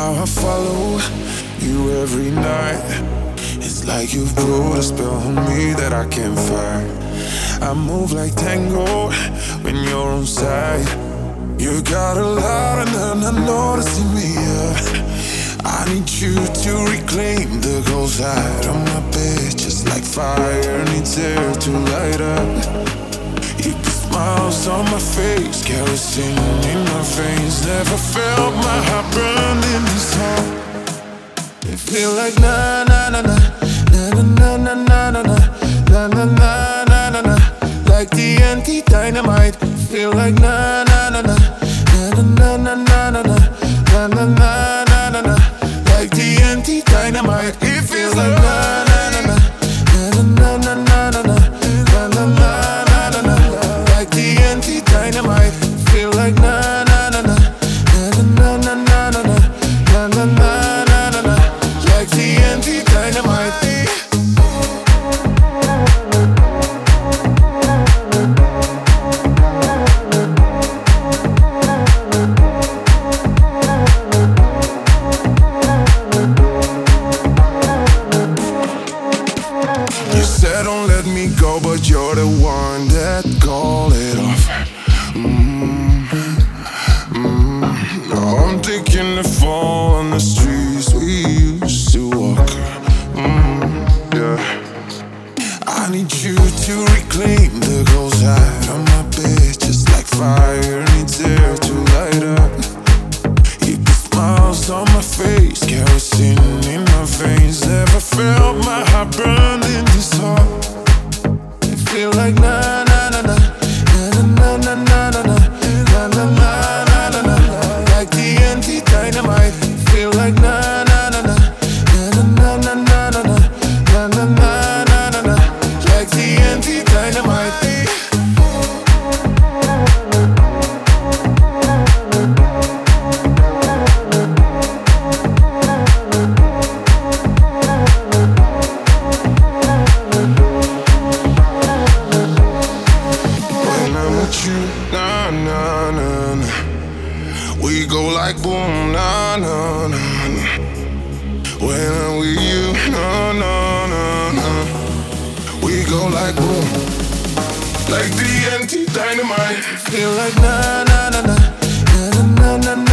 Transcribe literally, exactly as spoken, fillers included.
how I follow you every night. It's like you've put a spell on me that I can't fight. I move like tango when you're on side. You got a lot and I'm not noticing me, yeah. I need you to reclaim the cold side of my bed, just like fire needs air to light up. You put smiles on my face, kerosene in my veins. Never felt my heart burning this hard. It feel like na na na na na na na na na na na na na na na na, like the anti-dynamite. Feel like na na na na na na na na na na na na na na na na, like the anti-dynamite. It feels like na na na na na na na na na na na na na na na, like the anti-dynamite. Feel like na na na na na na na na na na na na na na na, like the anti-dynamite. You said don't let me go, but you're the one that called it off. Mm-hmm. Mm-hmm. Now I'm taking the fall on the streets we used to walk. Mm-hmm. Yeah. I need you to reclaim the cold side of my bed, just like fire needs air to light up. You put smiles on my face, kerosene in my veins. Never felt my heart burning this hard. It feel like na na na na na na na na na na na na na na na, like the anti-dynamite. Feel like na na na na na na na na na na na na na na na, like the anti-dynamite. Na na na na, we go like boom. Na na na na, when I'm with you. Na na na na, we go like boom, like the anti-dynamite. Feel like na na na na na na na na.